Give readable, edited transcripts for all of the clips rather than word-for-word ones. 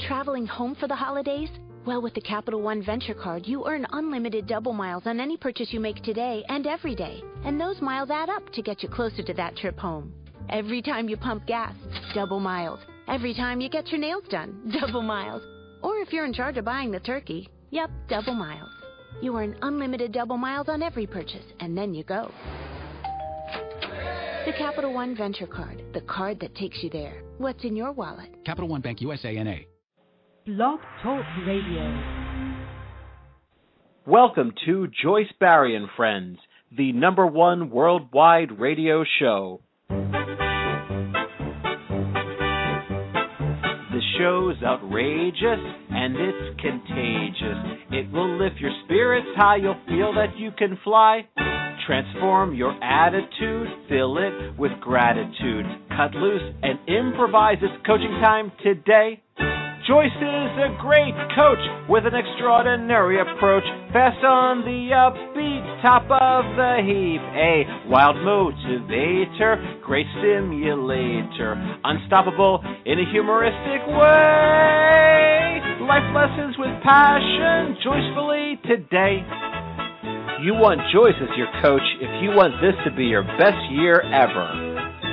Traveling home for the holidays? Well, with the Capital One Venture Card, you earn unlimited double miles on any purchase you make today and every day. And those miles add up to get you closer to that trip home. Every time you pump gas, double miles. Every time you get your nails done, double miles. Or if you're in charge of buying the turkey, yep, double miles. You earn unlimited double miles on every purchase, and then you go. The Capital One Venture Card, the card that takes you there. What's in your wallet? Capital One Bank USA, N.A. Blog Talk Radio. Welcome to Joyce Barry and Friends, the #1 worldwide radio show. The show's outrageous and it's contagious. It will lift your spirits high, you'll feel that you can fly. Transform your attitude, fill it with gratitude. Cut loose and improvise. It's coaching time today. Joyce is a great coach with an extraordinary approach. Fast on the upbeat, top of the heap. A wild motivator, great stimulator. Unstoppable in a humoristic way. Life lessons with passion, joyfully today. You want Joyce as your coach if you want this to be your best year ever.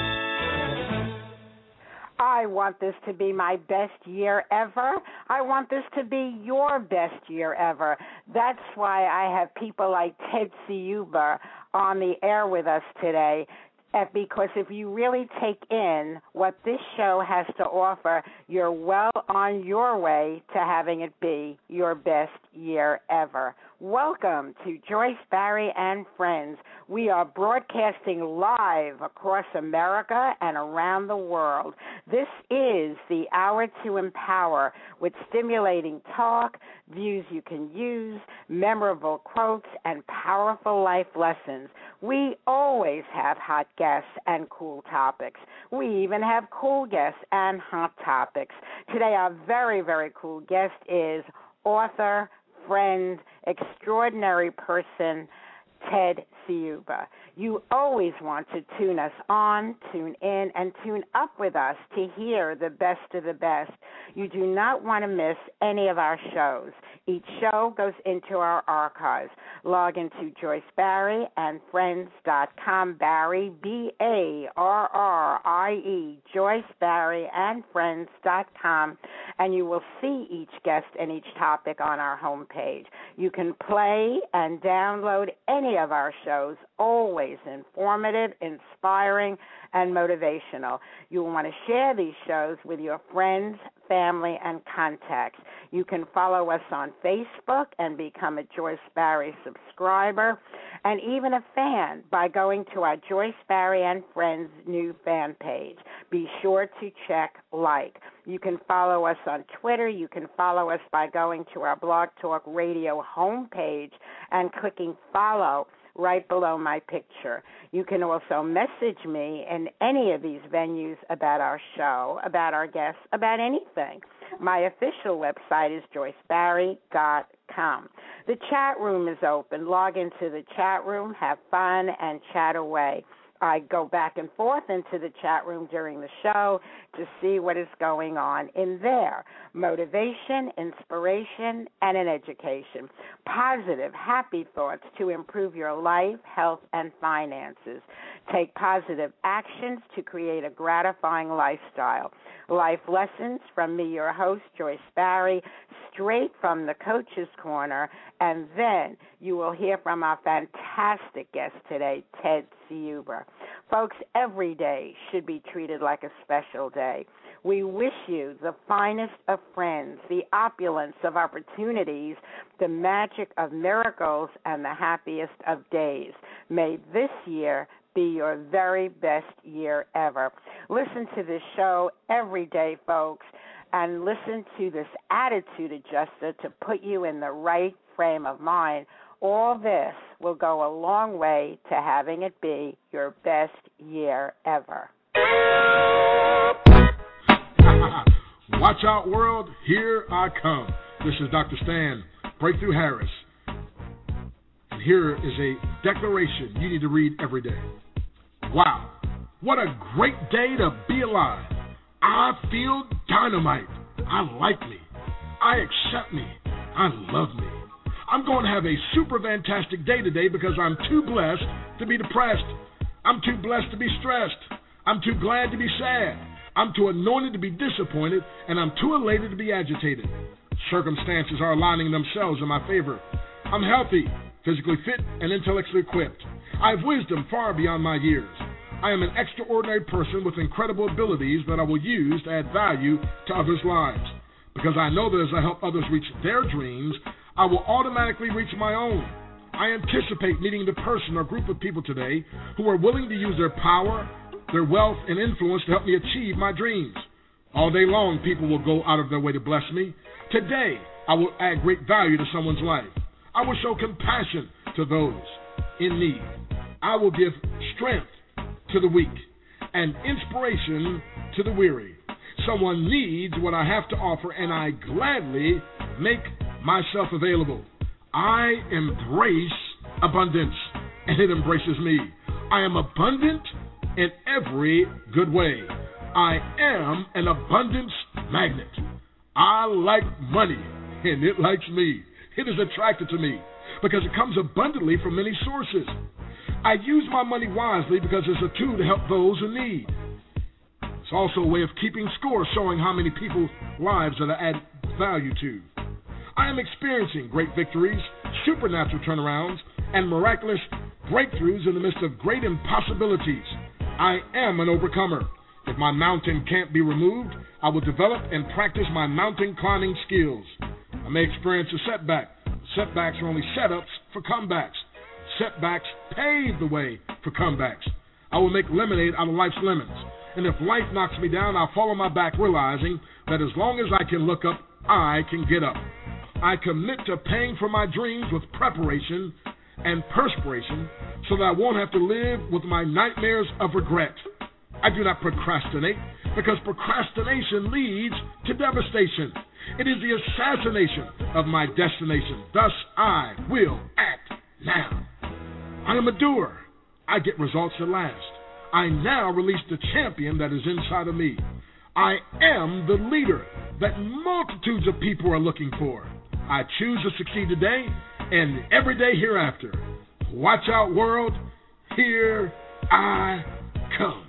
I want this to be my best year ever. I want this to be your best year ever. That's why I have people like Ted Ciuba on the air with us today. Because if you really take in what this show has to offer, you're well on your way to having it be your best year ever. Welcome to Joyce Barry and Friends. We are broadcasting live across America and around the world. This is the Hour to Empower with stimulating talk, views you can use, memorable quotes, and powerful life lessons. We always have hot guests and cool topics. We even have cool guests and hot topics. Today, our very, very cool guest is author, friend, extraordinary person, Ted Ciuba. You always want to tune us on, tune in, and tune up with us to hear the best of the best. You do not want to miss any of our shows. Each show goes into our archives. Log into JoyceBarryandFriends.com, Barry, B-A-R-R-I-E, JoyceBarryandFriends.com, and you will see each guest and each topic on our homepage. You can play and download any of our shows, always informative, inspiring, and motivational. You will want to share these shows with your friends, family, and contacts. You can follow us on Facebook and become a Joyce Barry subscriber and even a fan by going to our Joyce Barry and Friends new fan page. Be sure to check like. You can follow us on Twitter. You can follow us by going to our Blog Talk Radio homepage and clicking follow right below my picture. You can also message me in any of these venues about our show, about our guests, about anything. My official website is joycebarry.com. The chat room is open. Log into the chat room, have fun, and chat away. I go back and forth into the chat room during the show to see what is going on in there. Motivation, inspiration, and an education. Positive, happy thoughts to improve your life, health, and finances. Take positive actions to create a gratifying lifestyle. Life lessons from me, your host, Joyce Barry, straight from the Coach's Corner, and then you will hear from our fantastic guest today, Ted Ciuba. Folks, every day should be treated like a special day. We wish you the finest of friends, the opulence of opportunities, the magic of miracles, and the happiest of days. May this year be your very best year ever. Listen to this show every day, folks, and listen to this attitude adjuster to put you in the right frame of mind. All this will go a long way to having it be your best year ever. Watch out, world. Here I come. This is Dr. Stan Breakthrough Harris. And here is a declaration you need to read every day. Wow, what a great day to be alive. I feel dynamite. I like me. I accept me. I love me. I'm going to have a super fantastic day today because I'm too blessed to be depressed. I'm too blessed to be stressed. I'm too glad to be sad. I'm too anointed to be disappointed, and I'm too elated to be agitated. Circumstances are aligning themselves in my favor. I'm healthy, physically fit, and intellectually equipped. I have wisdom far beyond my years. I am an extraordinary person with incredible abilities that I will use to add value to others' lives. Because I know that as I help others reach their dreams, I will automatically reach my own. I anticipate meeting the person or group of people today who are willing to use their power, their wealth, and influence to help me achieve my dreams. All day long, people will go out of their way to bless me. Today, I will add great value to someone's life. I will show compassion to those in need. I will give strength to the weak and inspiration to the weary. Someone needs what I have to offer, and I gladly make myself available. I embrace abundance, and it embraces me. I am abundant in every good way. I am an abundance magnet. I like money, and it likes me. It is attracted to me because it comes abundantly from many sources. I use my money wisely because it's a tool to help those in need. It's also a way of keeping score, showing how many people's lives that I add value to. I am experiencing great victories, supernatural turnarounds, and miraculous breakthroughs in the midst of great impossibilities. I am an overcomer. If my mountain can't be removed, I will develop and practice my mountain climbing skills. I may experience a setback. Setbacks are only setups for comebacks. Setbacks pave the way for comebacks. I will make lemonade out of life's lemons. And if life knocks me down, I'll fall on my back, realizing that as long as I can look up, I can get up. I commit to paying for my dreams with preparation and perspiration so that I won't have to live with my nightmares of regret. I do not procrastinate because procrastination leads to devastation. It is the assassination of my destination. Thus, I will act now. I am a doer. I get results that last. I now release the champion that is inside of me. I am the leader that multitudes of people are looking for. I choose to succeed today and every day hereafter. Watch out, world. Here I come.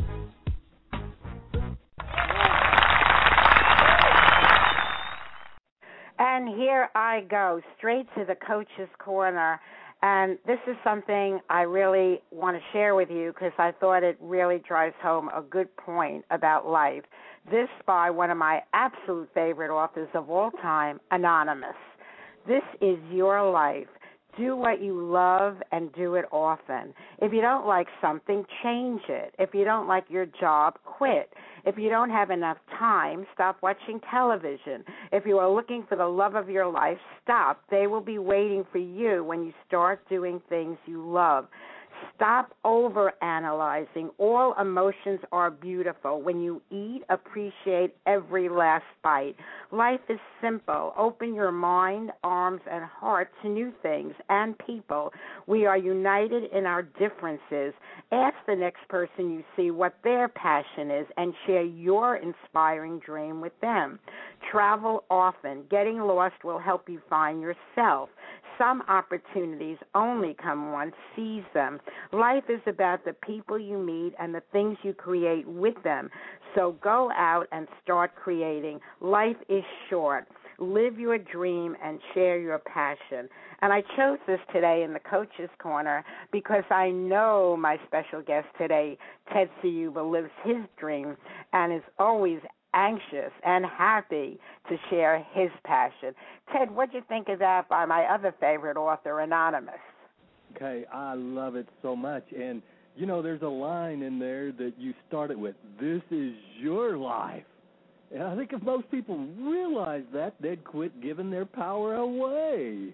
And here I go, straight to the Coach's Corner. And this is something I really want to share with you because I thought it really drives home a good point about life. This by one of my absolute favorite authors of all time, Anonymous. This is your life. Do what you love and do it often. If you don't like something, change it. If you don't like your job, quit. If you don't have enough time, stop watching television. If you are looking for the love of your life, stop. They will be waiting for you when you start doing things you love. Stop overanalyzing. All emotions are beautiful. When you eat, appreciate every last bite. Life is simple. Open your mind, arms, and heart to new things and people. We are united in our differences. Ask the next person you see what their passion is and share your inspiring dream with them. Travel often. Getting lost will help you find yourself. Some opportunities only come once. Seize them. Life is about the people you meet and the things you create with them. So go out and start creating. Life is short. Live your dream and share your passion. And I chose this today in the Coach's Corner because I know my special guest today, Ted Ciuba, lives his dream and is always anxious and happy to share his passion. Ted, what do you think of that by my other favorite author, Anonymous? Okay, I love it so much. And, you know, there's a line in there that you started with, this is your life. And I think if most people realize that, they'd quit giving their power away.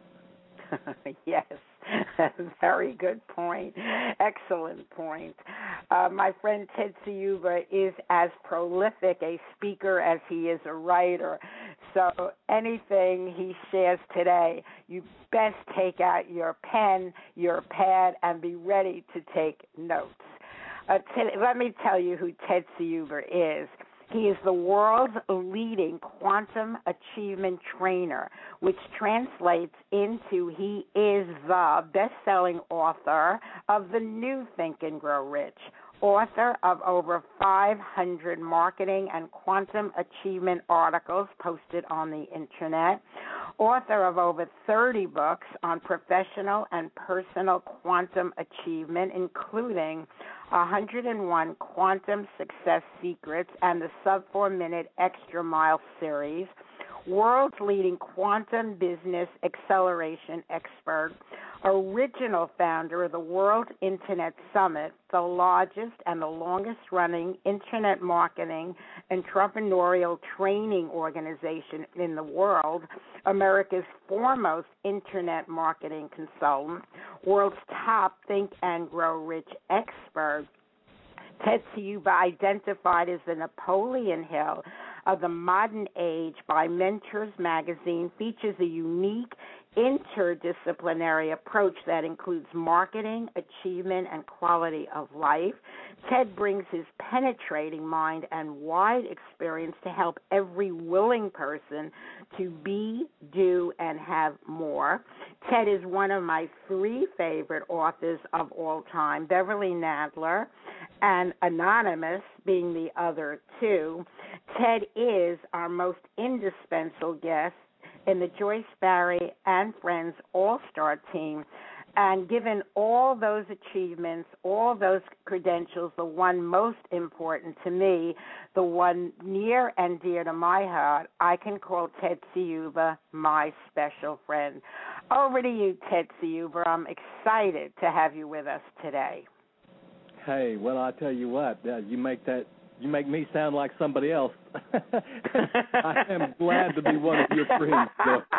Yes, very good point. Excellent point. My friend Ted Ciuba is as prolific a speaker as he is a writer. So anything he shares today, you best take out your pen, your pad, and be ready to take notes. Ted, let me tell you who Ted Ciuba is. He is the world's leading quantum achievement trainer, which translates into he is the best-selling author of the new Think and Grow Rich, author of over 500 marketing and quantum achievement articles posted on the Internet, author of over 30 books on professional and personal quantum achievement, including 101 Quantum Success Secrets and the Sub-4 Minute Extra Mile series, world's leading quantum business acceleration expert, original founder of the World Internet Summit, the largest and the longest-running internet marketing entrepreneurial training organization in the world, America's foremost internet marketing consultant, world's top Think and Grow Rich expert. Ted Ciuba, identified as the Napoleon Hill of the modern age by Mentors magazine, features a unique interdisciplinary approach that includes marketing, achievement, and quality of life. Ted brings his penetrating mind and wide experience to help every willing person to be, do, and have more. Ted is one of my 3 favorite authors of all time, Beverly Nadler and Anonymous being the other 2. Ted is our most indispensable guest in the Joyce Barry and Friends All-Star team. And given all those achievements, all those credentials, the one most important to me, the one near and dear to my heart, I can call Ted Ciuba my special friend. Over to you, Ted Ciuba. I'm excited to have you with us today. Hey, well, I tell you what, you make me sound like somebody else. I am glad to be one of your friends.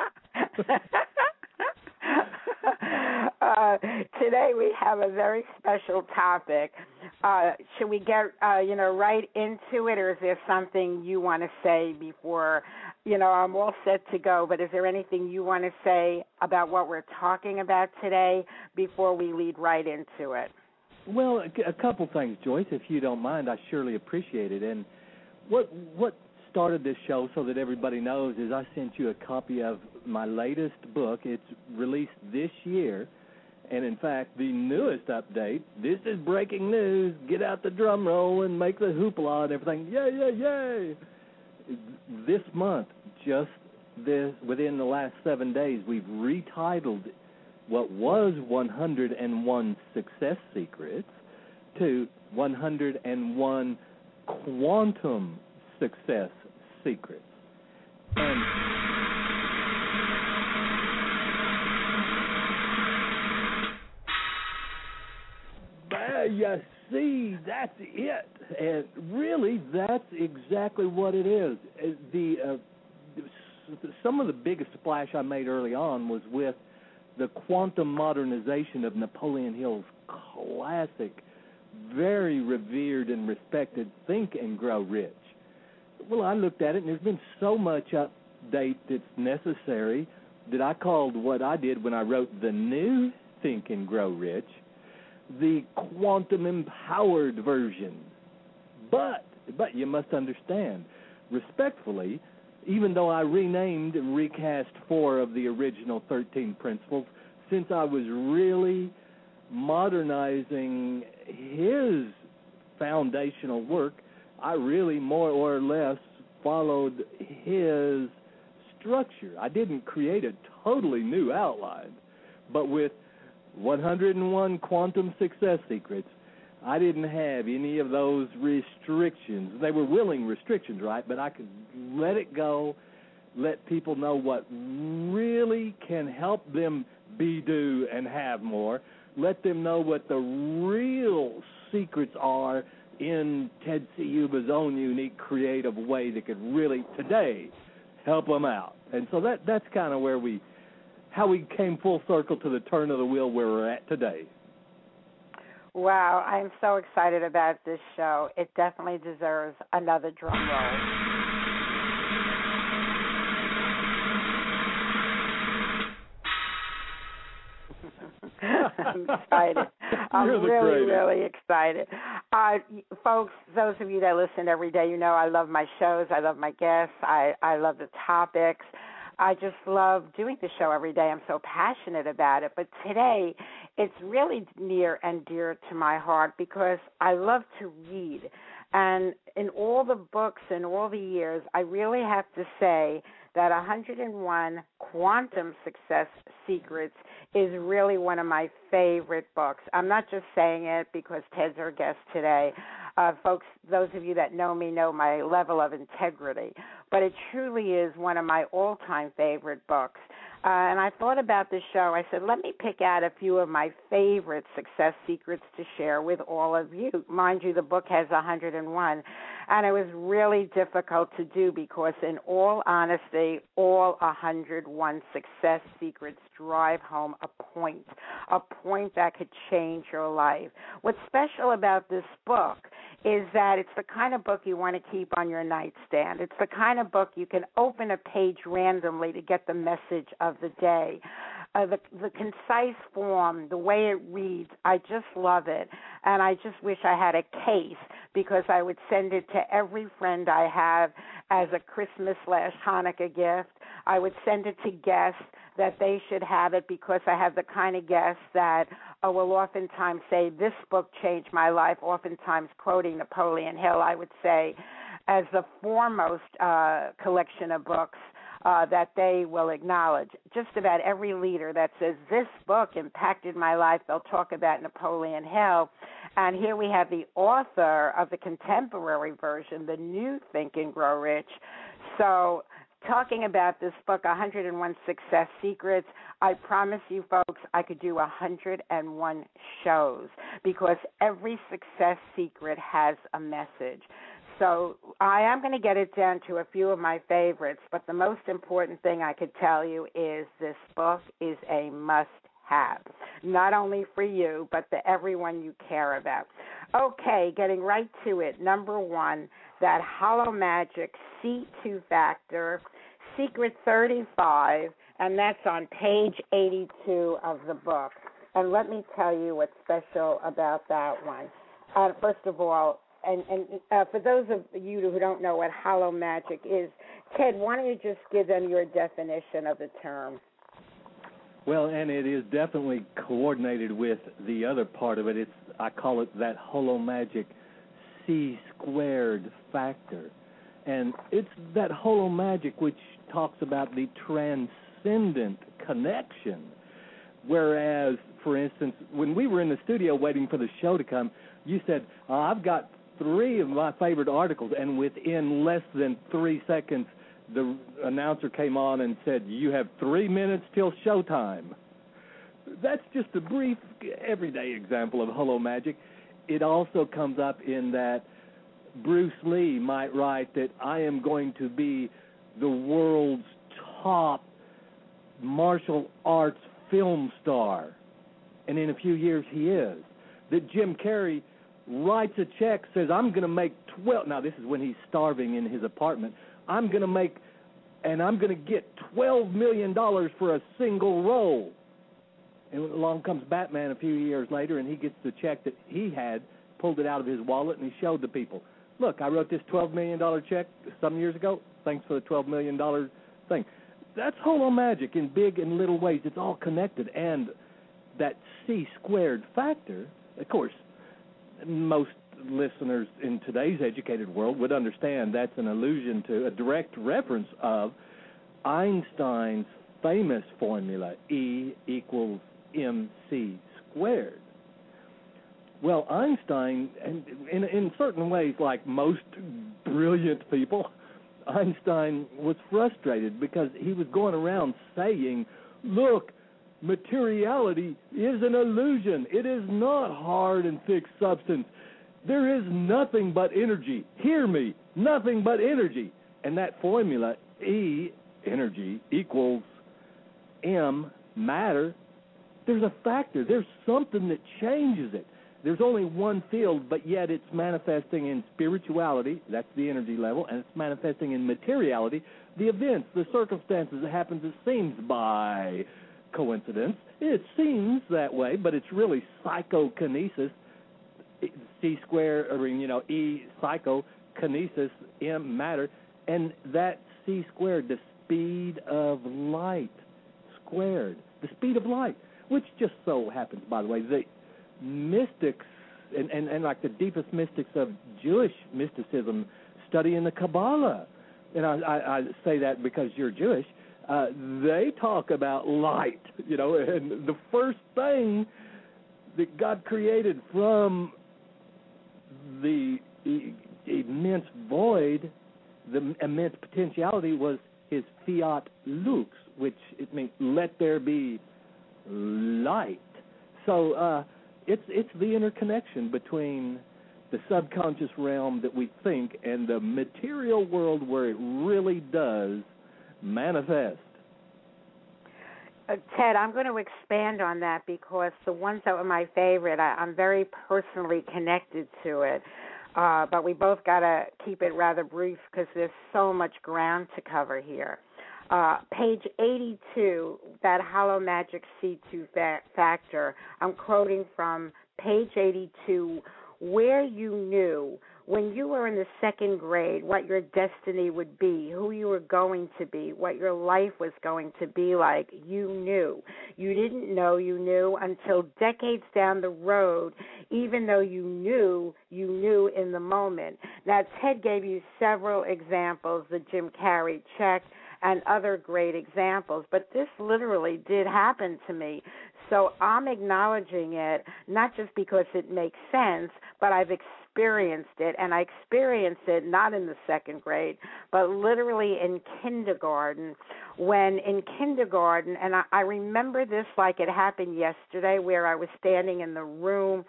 Today we have a very special topic. Should we get right into it, or is there something you want to say before? I'm all set to go, but is there anything you want to say about what we're talking about today before we lead right into it? Well, a couple things, Joyce, if you don't mind. I surely appreciate it. And what started this show, so that everybody knows, is I sent you a copy of my latest book. It's released this year. And, in fact, the newest update, this is breaking news. Get out the drum roll and make the hoopla and everything. Yay, yay, yay. This month, within the last 7 days, we've retitled what was 101 Success Secrets to 101 Quantum Success Secrets. And you see, that's it. And really, that's exactly what it is. Some of the biggest splash I made early on was with the quantum modernization of Napoleon Hill's classic, very revered and respected Think and Grow Rich. Well, I looked at it, and there's been so much update that's necessary that I called what I did when I wrote the new Think and Grow Rich the quantum empowered version. But you must understand, respectfully, even though I renamed and recast 4 of the original 13 principles, since I was really modernizing his foundational work, I really more or less followed his structure. I didn't create a totally new outline, but with 101 Quantum Success Secrets, I didn't have any of those restrictions. They were willing restrictions, right? But I could let it go, let people know what really can help them be, do, and have more. Let them know what the real secrets are in Ted Ciuba's own unique, creative way that could really, today, help them out. And so that's kind of how we came full circle to the turn of the wheel where we're at today. Wow, I'm so excited about this show. It definitely deserves another drum roll. I'm excited. I'm really excited. Folks, those of you that listen every day, you know I love my shows. I love my guests. I love the topics. I just love doing the show every day. I'm so passionate about it. But today, it's really near and dear to my heart because I love to read. And in all the books and all the years, I really have to say that 101 Quantum Success Secrets is really one of my favorite books. I'm not just saying it because Ted's our guest today. Folks, those of you that know me know my level of integrity. But it truly is one of my all-time favorite books. And I thought about this show. I said, let me pick out a few of my favorite success secrets to share with all of you. Mind you, the book has 101. And it was really difficult to do because, in all honesty, all 101 success secrets drive home a point that could change your life. What's special about this book is that it's the kind of book you want to keep on your nightstand. It's the kind of book you can open a page randomly to get the message of the day. The concise form, the way it reads, I just love it. And I just wish I had a case because I would send it to every friend I have as a Christmas/Hanukkah gift. I would send it to guests that they should have it because I have the kind of guests that will oftentimes say, this book changed my life, oftentimes quoting Napoleon Hill, I would say, as the foremost collection of books that they will acknowledge. Just about every leader that says, this book impacted my life, they'll talk about Napoleon Hill. And here we have the author of the contemporary version, the new Think and Grow Rich. So talking about this book, 101 Success Secrets, I promise you folks I could do 101 shows because every success secret has a message. So I am going to get it down to a few of my favorites, but the most important thing I could tell you is this book is a must-have, not only for you, but for everyone you care about. Okay, getting right to it. Number one, that Hollow Magic C2 Factor, Secret 35, and that's on page 82 of the book. And let me tell you what's special about that one. First of all, and for those of you who don't know what hollow magic is, Ted, why don't you just give them your definition of the term? Well, and it is definitely coordinated with the other part of it. I call it that hollow magic C² factor. And it's that hollow magic which talks about the transcendent connection. Whereas, for instance, when we were in the studio waiting for the show to come, you said, I've got 3 of my favorite articles, and within less than 3 seconds, the announcer came on and said, you have 3 minutes till showtime. That's just a brief, everyday example of hollow magic. It also comes up in that Bruce Lee might write that I am going to be the world's top martial arts film star. And in a few years he is. That Jim Carrey writes a check, says, I'm going to make 12. Now, this is when he's starving in his apartment. I'm going to get $12 million for a single role. And along comes Batman a few years later, and he gets the check that he had, pulled it out of his wallet, and he showed the people. Look, I wrote this $12 million check some years ago. Thanks for the $12 million thing. That's hollow magic in big and little ways. It's all connected. And that C² factor, of course, most listeners in today's educated world would understand that's an allusion to a direct reference of Einstein's famous formula, E equals mc². Well, Einstein, and in certain ways, like most brilliant people, Einstein was frustrated because he was going around saying, look, materiality is an illusion. It is not hard and fixed substance. There is nothing but energy. Hear me, nothing but energy. And that formula, E, energy, equals M, matter, there's a factor. There's something that changes it. There's only one field, but yet it's manifesting in spirituality, that's the energy level, and it's manifesting in materiality, the events, the circumstances that happens, it seems by coincidence. It seems that way, but it's really psychokinesis. C squared, or E psychokinesis, M matter, and that C squared, the speed of light squared, the speed of light, which just so happens, by the way, the mystics and like the deepest mystics of Jewish mysticism studying the Kabbalah, and I say that because you're Jewish, they talk about light, and the first thing that God created from the immense void, the immense potentiality, was his fiat lux, which it means let there be light. So it's the interconnection between the subconscious realm that we think and the material world where it really does manifest. Ted, I'm going to expand on that because the ones that were my favorite, I'm very personally connected to it. But we both got to keep it rather brief because there's so much ground to cover here. Page 82, that hollow magic C2 factor, I'm quoting from page 82, where you knew when you were in the second grade what your destiny would be, who you were going to be, what your life was going to be like. You knew. You didn't know you knew until decades down the road, even though you knew in the moment. Now, Ted gave you several examples, the Jim Carrey check and other great examples, but this literally did happen to me. So I'm acknowledging it, not just because it makes sense, but I've experienced it, and I experienced it not in the second grade, but literally in kindergarten. When in kindergarten, and I remember this like it happened yesterday, where I was standing in the room,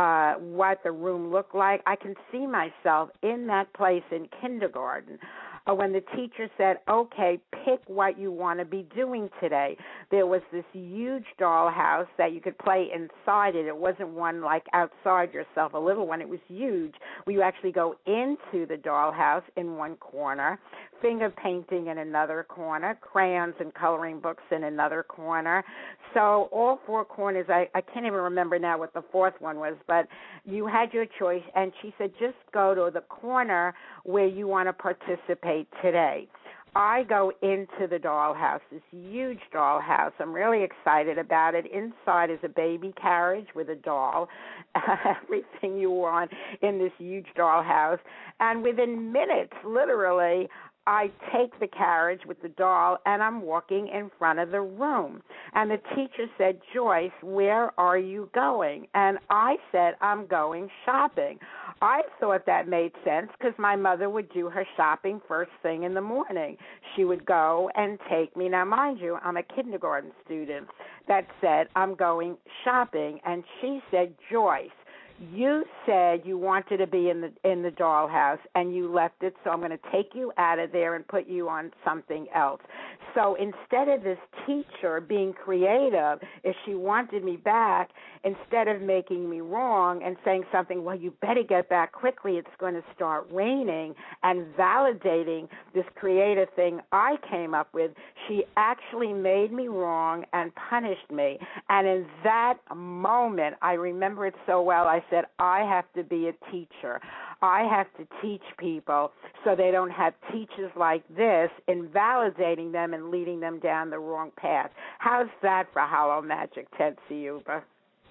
what the room looked like. I can see myself in that place in kindergarten. When the teacher said, okay, pick what you want to be doing today. There was this huge dollhouse that you could play inside it. It wasn't one like outside yourself, a little one. It was huge, where you actually go into the dollhouse in one corner, finger painting in another corner, crayons and coloring books in another corner. So all four corners, I can't even remember now what the fourth one was, but you had your choice, and she said, just go to the corner where you want to participate today. I go into the dollhouse, this huge dollhouse. I'm really excited about it. Inside is a baby carriage with a doll, everything you want in this huge dollhouse. And within minutes, literally, I take the carriage with the doll, and I'm walking in front of the room. And the teacher said, Joyce, where are you going? And I said, I'm going shopping. I thought that made sense because my mother would do her shopping first thing in the morning. She would go and take me. Now, mind you, I'm a kindergarten student. That said, I'm going shopping. And she said, Joyce, you said you wanted to be in the dollhouse, and you left it, so I'm going to take you out of there and put you on something else. So instead of this teacher being creative, if she wanted me back, instead of making me wrong and saying something, well, you better get back quickly, it's going to start raining, and validating this creative thing I came up with, she actually made me wrong and punished me. And in that moment, I remember it so well, I said, I have to be a teacher. I have to teach people so they don't have teachers like this invalidating them and leading them down the wrong path. How's that for hollow magic, Ted Ciuba?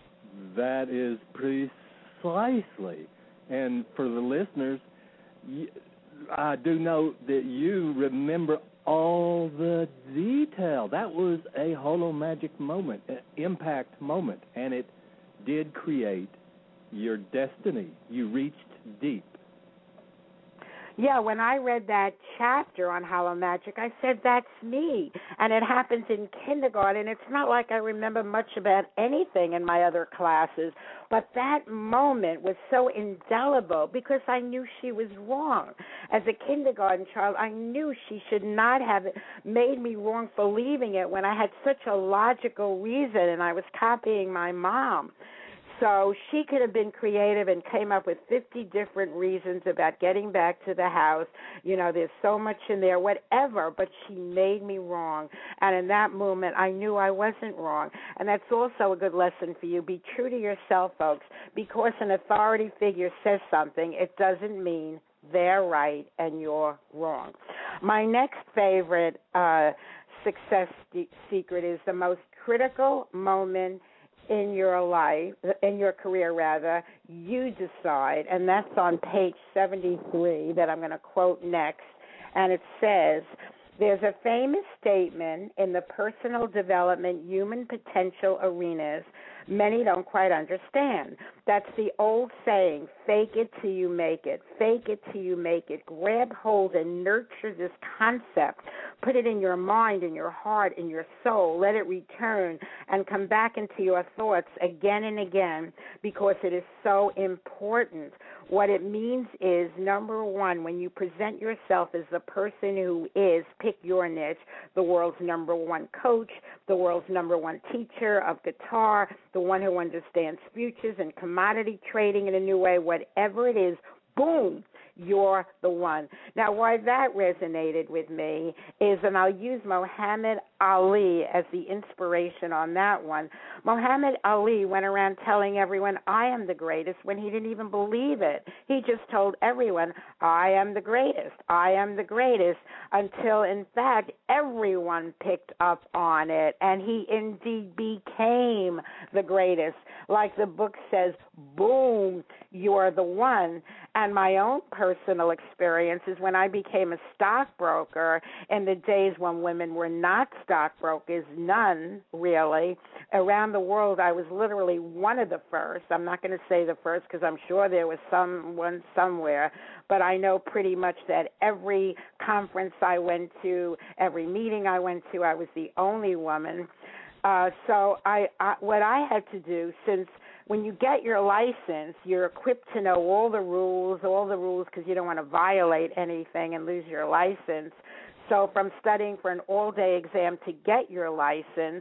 That is precisely. And for the listeners, I do know that you remember all the detail. That was a hollow magic moment, an impact moment, and it did create your destiny. You reached deep. Yeah, when I read that chapter on hollow magic, I said, that's me. And it happens in kindergarten. It's not like I remember much about anything in my other classes, but that moment was so indelible because I knew she was wrong. As a kindergarten child, I knew she should not have made me wrong for leaving it when I had such a logical reason and I was copying my mom. So she could have been creative and came up with 50 different reasons about getting back to the house. You know, there's so much in there, whatever, but she made me wrong. And in that moment, I knew I wasn't wrong. And that's also a good lesson for you. Be true to yourself, folks. Because an authority figure says something, it doesn't mean they're right and you're wrong. My next favorite success secret is the most critical moment in your life, in your career rather, you decide, and that's on page 73 that I'm going to quote next, and it says, there's a famous statement in the personal development human potential arenas many don't quite understand. That's the old saying, fake it till you make it. Fake it till you make it. Grab hold and nurture this concept. Put it in your mind, in your heart, in your soul. Let it return and come back into your thoughts again and again because it is so important. What it means is, number one, when you present yourself as the person who is, pick your niche, the world's number one coach, the world's number one teacher of guitar, the one who understands futures and commodity trading in a new way, whatever it is, boom, you're the one. Now, why that resonated with me is, and I'll use Muhammad Ali as the inspiration on that one. Muhammad Ali went around telling everyone, I am the greatest, when he didn't even believe it. He just told everyone, I am the greatest, I am the greatest, until, in fact, everyone picked up on it, and he indeed became the greatest. Like the book says, boom, you're the one. And my own personal experience is when I became a stockbroker in the days when women were not stockbrokers, none really. Around the world, I was literally one of the first. I'm not going to say the first because I'm sure there was someone somewhere, but I know pretty much that every conference I went to, every meeting I went to, I was the only woman. So what I had to do, since when you get your license, you're equipped to know all the rules because you don't want to violate anything and lose your license. So from studying for an all-day exam to get your license,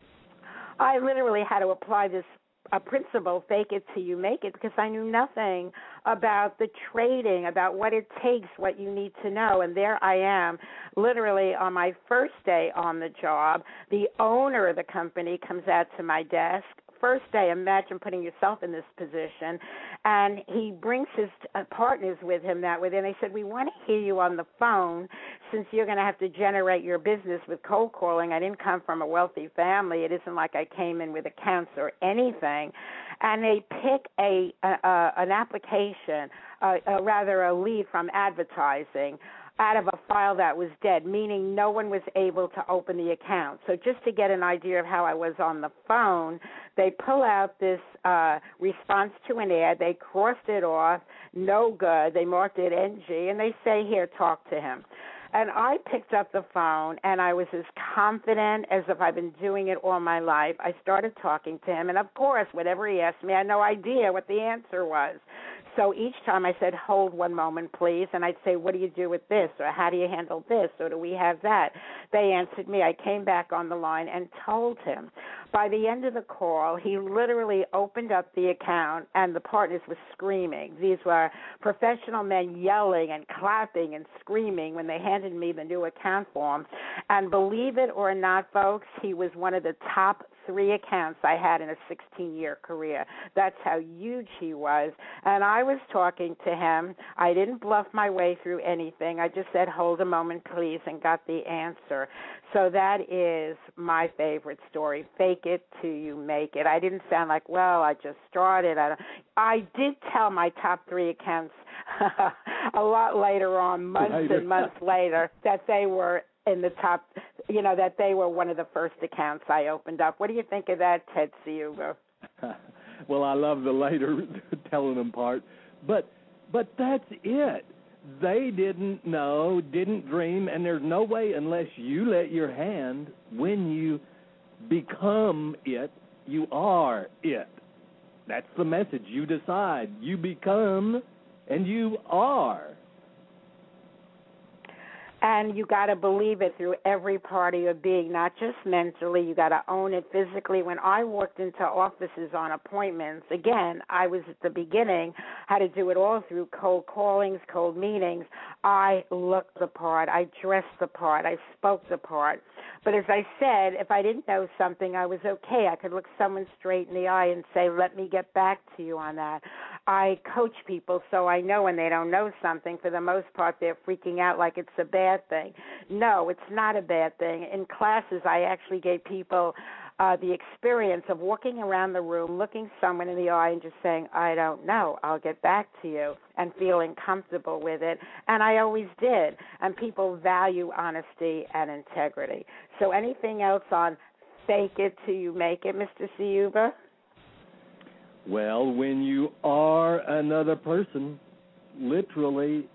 I literally had to apply this principle, fake it till you make it, because I knew nothing about the trading, about what it takes, what you need to know. And there I am, literally on my first day on the job, the owner of the company comes out to my desk. First day, imagine putting yourself in this position, and he brings his partners with him that way. And they said, we want to hear you on the phone since you're going to have to generate your business with cold calling. I didn't come from a wealthy family. It isn't like I came in with accounts or anything. And they pick an application, rather a lead from advertising, out of a file that was dead, meaning no one was able to open the account. So just to get an idea of how I was on the phone, they pull out this response to an ad. They crossed it off, no good. They marked it NG, and they say, here, talk to him. And I picked up the phone, and I was as confident as if I've been doing it all my life. I started talking to him, and, of course, whatever he asked me, I had no idea what the answer was. So each time I said, hold one moment, please, and I'd say, what do you do with this, or how do you handle this, or do we have that? They answered me. I came back on the line and told him. By the end of the call, he literally opened up the account, and the partners were screaming. These were professional men yelling and clapping and screaming when they handed me the new account form. And believe it or not, folks, he was one of the top 3 accounts I had in a 16-year career. That's how huge he was. And I was talking to him. I didn't bluff my way through anything. I just said, hold a moment, please, and got the answer. So that is my favorite story. Fake it till you make it. I didn't sound like, well, I just started. I did tell my top 3 accounts a lot later on, months and months later, that they were in the top, that they were one of the first accounts I opened up. What do you think of that, Ted Ciuga? Well, I love the later telling them part, but that's it. They didn't know, didn't dream, and there's no way unless you let your hand, when you become it, you are it. That's the message. You decide. You become, and you are. And you got to believe it through every part of your being, not just mentally. You got to own it physically. When I walked into offices on appointments, again, I was at the beginning, had to do it all through cold callings, cold meetings. I looked the part. I dressed the part. I spoke the part. But as I said, if I didn't know something, I was okay. I could look someone straight in the eye and say, let me get back to you on that. I coach people so I know when they don't know something. For the most part, they're freaking out like it's a bad thing. No, it's not a bad thing. In classes, I actually gave people the experience of walking around the room, looking someone in the eye and just saying, I don't know, I'll get back to you, and feeling comfortable with it. And I always did. And people value honesty and integrity. So anything else on fake it till you make it, Mr. Ciuba? Well, when you are another person, literally,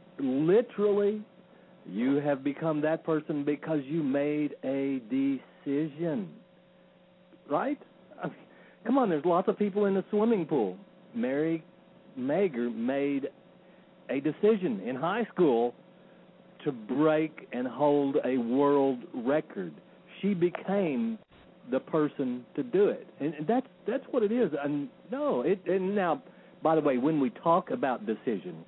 you have become that person because you made a decision, right? I mean, come on, there's lots of people in the swimming pool. Mary Mager made a decision in high school to break and hold a world record. She became the person to do it, and that's what it is. And and now, by the way, when we talk about decision,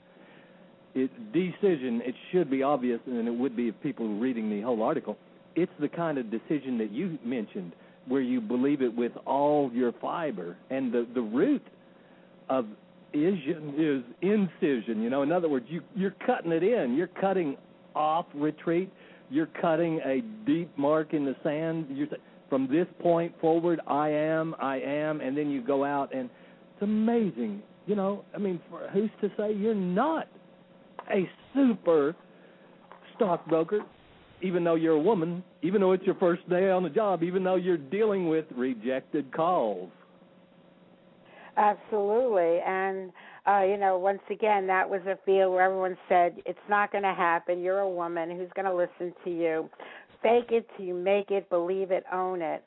it should be obvious, and it would be if people were reading the whole article. It's the kind of decision that you mentioned, where you believe it with all your fiber, and the root of incision is incision. In other words, you're cutting it in. You're cutting off retreat. You're cutting a deep mark in the sand. You're from this point forward, I am, and then you go out, and it's amazing. Who's to say you're not a super stockbroker, even though you're a woman, even though it's your first day on the job, even though you're dealing with rejected calls? Absolutely. And, once again, that was a field where everyone said, it's not going to happen. You're a woman. Who's going to listen to you? Fake it till you make it, believe it, own it.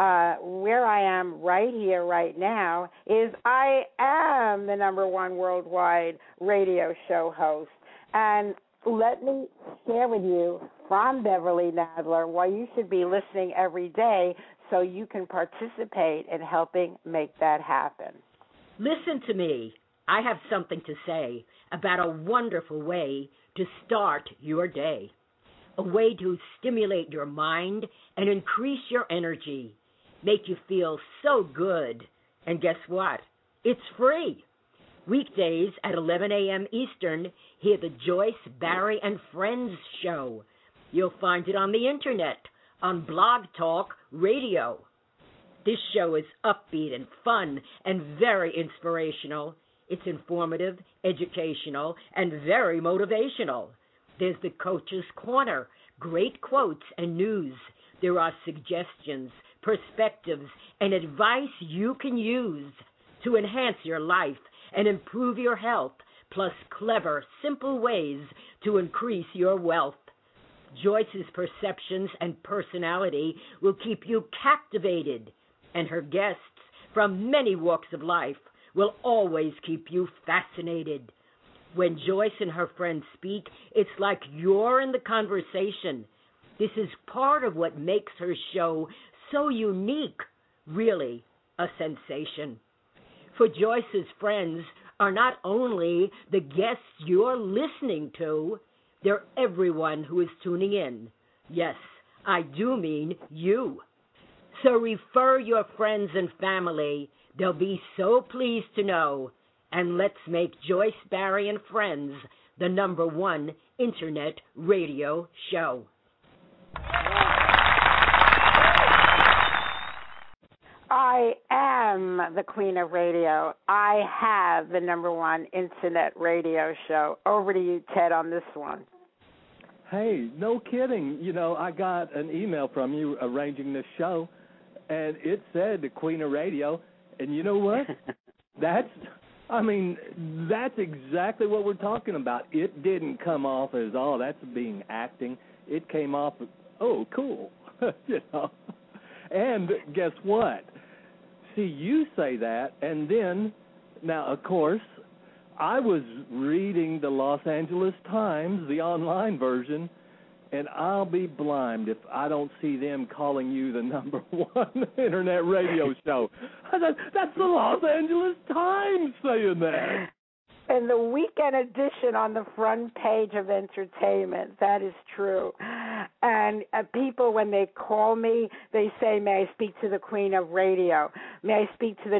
Where I am right here, right now, is I am the #1 worldwide radio show host. And let me share with you from Beverly Nadler why you should be listening every day so you can participate in helping make that happen. Listen to me. I have something to say about a wonderful way to start your day. A way to stimulate your mind and increase your energy, make you feel so good. And guess what? It's free. Weekdays at 11 a.m. Eastern, hear the Joyce, Barry, and Friends show. You'll find it on the Internet, on Blog Talk Radio. This show is upbeat and fun and very inspirational. It's informative, educational, and very motivational. There's the Coach's Corner, great quotes and news. There are suggestions, perspectives, and advice you can use to enhance your life and improve your health, plus clever, simple ways to increase your wealth. Joyce's perceptions and personality will keep you captivated, and her guests from many walks of life will always keep you fascinated. When Joyce and her friends speak, it's like you're in the conversation. This is part of what makes her show so unique, really a sensation. For Joyce's friends are not only the guests you're listening to, they're everyone who is tuning in. Yes, I do mean you. So refer your friends and family. They'll be so pleased to know. And let's make Joyce, Barry, and Friends the #1 Internet radio show. I am the Queen of Radio. I have the #1 Internet radio show. Over to you, Ted, on this one. Hey, no kidding. I got an email from you arranging this show, and it said the Queen of Radio. And you know what? That's exactly what we're talking about. It didn't come off as, that's being acting. It came off as, cool. And guess what? See, you say that, and then, now, of course, I was reading the Los Angeles Times, the online version, and I'll be blind if I don't see them calling you the #1 internet radio show. That's the Los Angeles Times saying that. And the weekend edition on the front page of Entertainment. That is true. And people, when they call me, they say, may I speak to the Queen of Radio? May I speak to the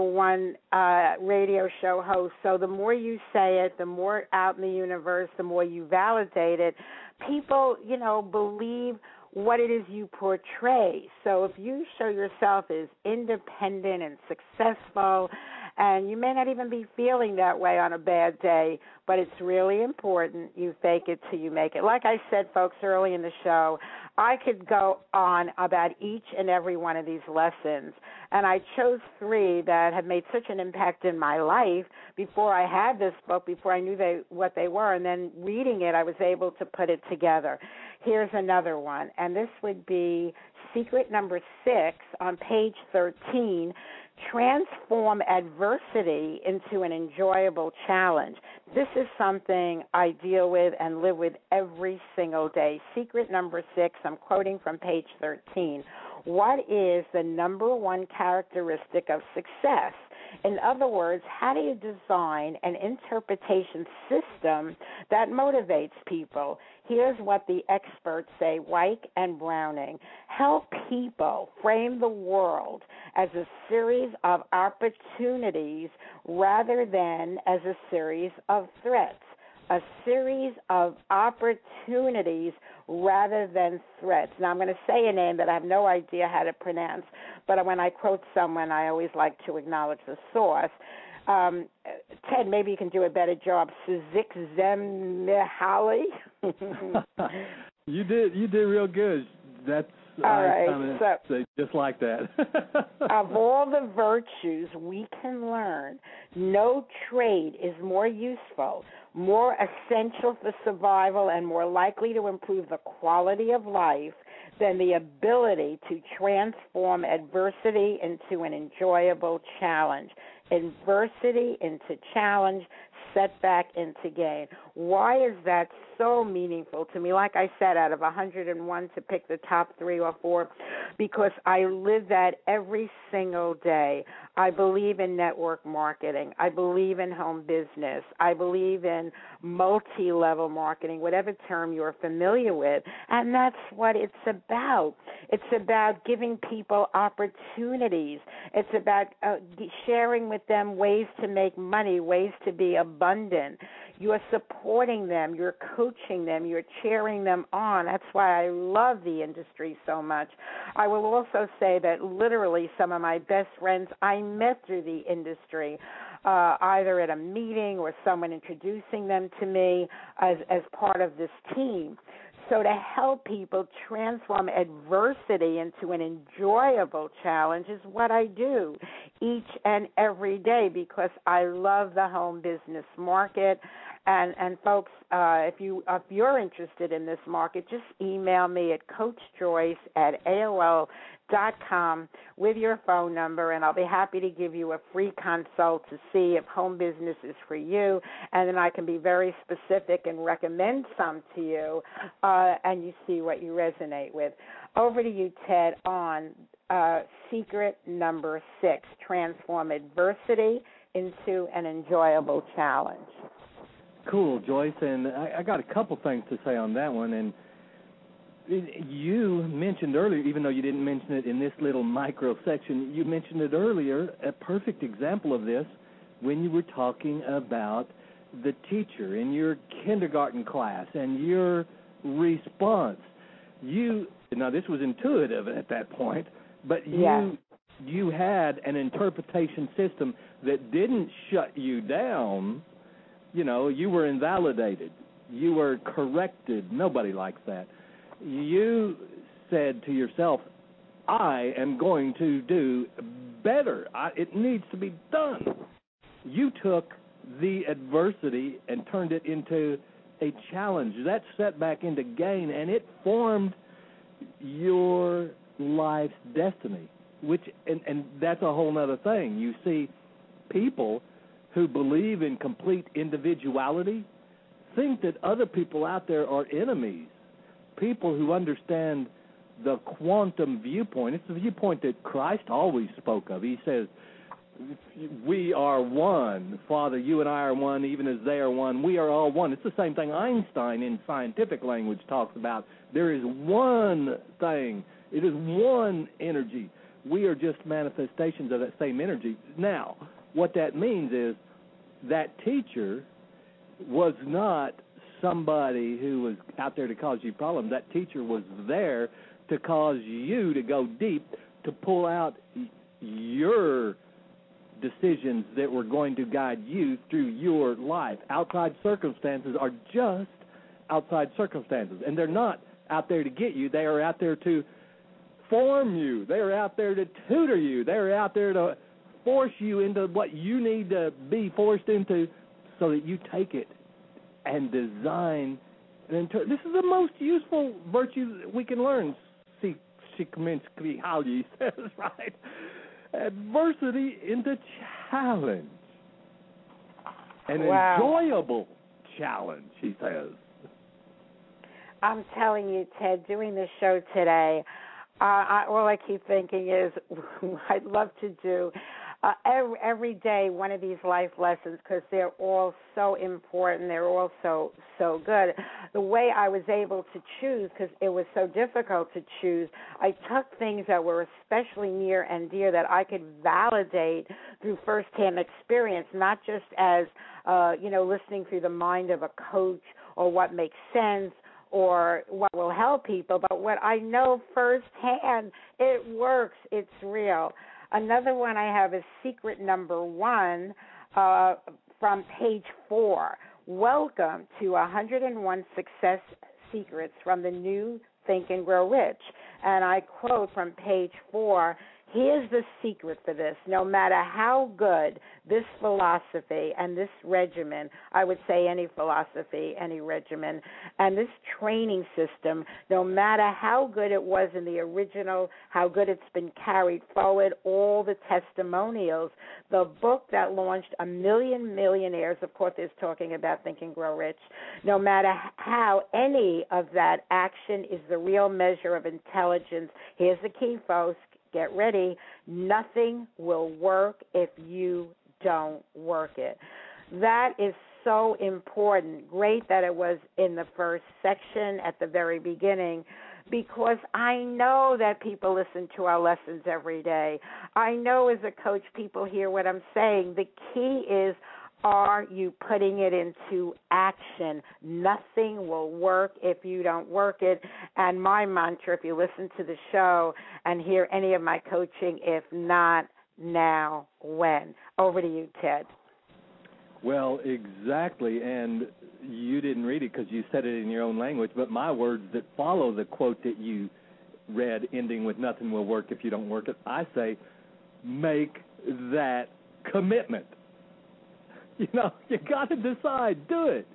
#1 radio show host? So the more you say it, the more out in the universe, the more you validate it. People, believe what it is you portray. So if you show yourself as independent and successful, and you may not even be feeling that way on a bad day, but it's really important you fake it till you make it. Like I said, folks, early in the show, I could go on about each and every one of these lessons, and I chose 3 that have made such an impact in my life before I had this book, before I knew what they were, and then reading it, I was able to put it together. Here's another one, and this would be secret number 6 on page 13, transform adversity into an enjoyable challenge. This is something I deal with and live with every single day. Secret number 6, I'm quoting from page 13. What is the #1 characteristic of success? In other words, how do you design an interpretation system that motivates people? Here's what the experts say, Weick and Browning. Help people frame the world as a series of opportunities rather than as a series of threats. A series of opportunities rather than threats. Now, I'm going to say a name that I have no idea how to pronounce, but when I quote someone, I always like to acknowledge the source. Ted, maybe you can do a better job. Csikszentmihalyi. You did real good. That's all right. So, just like that. Of all the virtues we can learn, no trade is more useful, more essential for survival, and more likely to improve the quality of life than the ability to transform adversity into an enjoyable challenge. Adversity into challenge, setback into gain. Why is that so meaningful to me? Like I said, out of 101 to pick the top 3 or 4, because I live that every single day. I believe in network marketing. I believe in home business. I believe in multi-level marketing, whatever term you're familiar with, and that's what it's about. It's about giving people opportunities. It's about sharing with them ways to make money, ways to be abundant. You're supporting them. You're coaching them. You're cheering them on. That's why I love the industry so much. I will also say that literally some of my best friends I met through the industry, either at a meeting or someone introducing them to me as part of this team. So to help people transform adversity into an enjoyable challenge is what I do each and every day, because I love the home business market. And folks, if you're interested in this market, just email me at CoachJoyce@AOL.com with your phone number, and I'll be happy to give you a free consult to see if home business is for you, and then I can be very specific and recommend some to you, and you see what you resonate with. Over to you, Ted, on secret number 6, transform adversity into an enjoyable challenge. Cool, Joyce, and I got a couple things to say on that one. And you mentioned earlier, even though you didn't mention it in this little micro section, you mentioned it earlier, a perfect example of this when you were talking about the teacher in your kindergarten class and your response. Now this was intuitive at that point, but you had an interpretation system that didn't shut you down. You were invalidated. You were corrected. Nobody likes that. You said to yourself, I am going to do better. It needs to be done. You took the adversity and turned it into a challenge. That setback into gain, and it formed your life's destiny, and that's a whole other thing. You see, people who believe in complete individuality think that other people out there are enemies. people who understand the quantum viewpoint. It's the viewpoint that Christ always spoke of. He says, we are one. Father, you and I are one, even as they are one. We are all one. It's the same thing Einstein in scientific language talks about. There is one thing. It is one energy. We are just manifestations of that same energy. Now, what that means is that teacher was not somebody who was out there to cause you problems. That teacher was there to cause you to go deep, to pull out your decisions that were going to guide you through your life. Outside circumstances are just outside circumstances, and they're not out there to get you. They are out there to form you. They are out there to tutor you. They are out there to force you into what you need to be forced into so that you take it and design. This is the most useful virtue we can learn. Shikminski, how you says, right? Adversity into challenge. An enjoyable challenge, he says. I'm telling you, Ted, doing this show today, all I keep thinking is I'd love to do every day one of these life lessons because they're all so important. They're all so good. The way I was able to choose, because it was so difficult to choose, I took things that were especially near and dear that I could validate through firsthand experience, not just as, listening through the mind of a coach or what makes sense or what will help people, but what I know firsthand. It works. It's real. Another one I have is secret number 1 from page 4. Welcome to 101 Success Secrets from the new Think and Grow Rich. And I quote from page 4, here's the secret for this. No matter how good this philosophy and this regimen, I would say any philosophy, any regimen, and this training system, no matter how good it was in the original, how good it's been carried forward, all the testimonials, the book that launched 1 million millionaires, of course, is talking about Think and Grow Rich, no matter how any of that action is the real measure of intelligence. Here's the key, folks. Get ready. Nothing will work if you don't work it. That is so important. Great that it was in the first section at the very beginning, because I know that people listen to our lessons every day. I know as a coach people hear what I'm saying. The key is, are you putting it into action? Nothing will work if you don't work it. And my mantra, if you listen to the show and hear any of my coaching, if not now, when? Over to you, Ted. Well, exactly. And you didn't read it because you said it in your own language, but my words that follow the quote that you read, ending with nothing will work if you don't work it, I say make that commitment. You got to decide. Do it.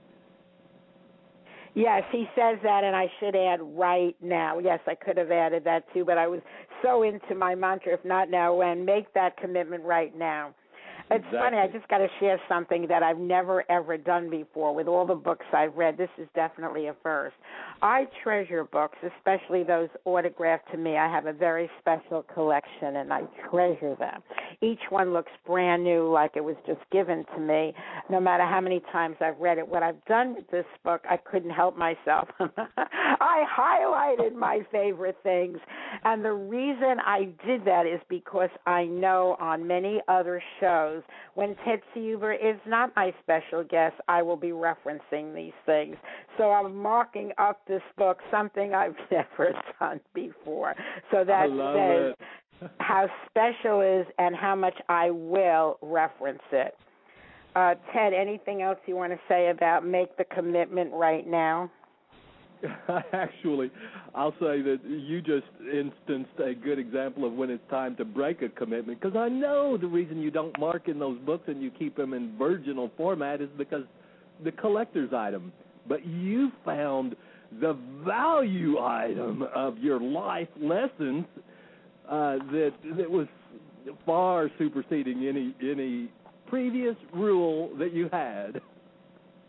Yes, he says that, and I should add right now. Yes, I could have added that too, but I was so into my mantra, if not now, when. Make that commitment right now. It's funny, I just got to share something that I've never, ever done before. With all the books I've read, this is definitely a first. I treasure books, especially those autographed to me. I have a very special collection, and I treasure them. Each one looks brand new, like it was just given to me, no matter how many times I've read it. What I've done with this book, I couldn't help myself. I highlighted my favorite things, and the reason I did that is because I know on many other shows, when Ted Seaver is not my special guest, I will be referencing these things. So I'm marking up this book, something I've never done before. So that says how special it is and how much I will reference it. Ted, anything else you want to say about make the commitment right now? Actually, I'll say that you just instanced a good example of when it's time to break a commitment, because I know the reason you don't mark in those books and you keep them in virginal format is because the collector's item. But you found the value item of your life lessons that was far superseding any previous rule that you had.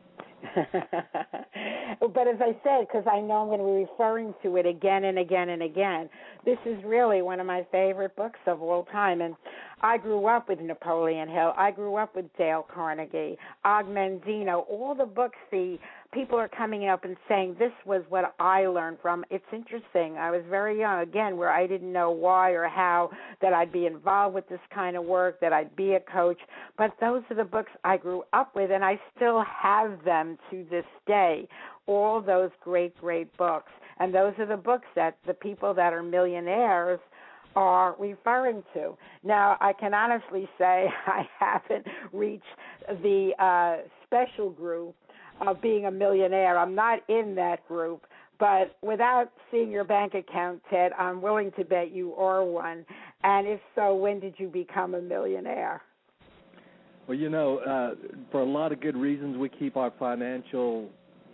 But as I said, because I know I'm going to be referring to it again and again and again, this is really one of my favorite books of all time. And I grew up with Napoleon Hill. I grew up with Dale Carnegie, Og Mandino, all the books. The people are coming up and saying, this was what I learned from. It's interesting. I was very young, again, where I didn't know why or how that I'd be involved with this kind of work, that I'd be a coach. But those are the books I grew up with, and I still have them to this day, all those great, great books. And those are the books that the people that are millionaires are referring to. Now, I can honestly say I haven't reached the special group of being a millionaire. I'm not in that group, but without seeing your bank account, Ted, I'm willing to bet you are one. And if so, when did you become a millionaire? Well, you know, for a lot of good reasons, we keep our financial,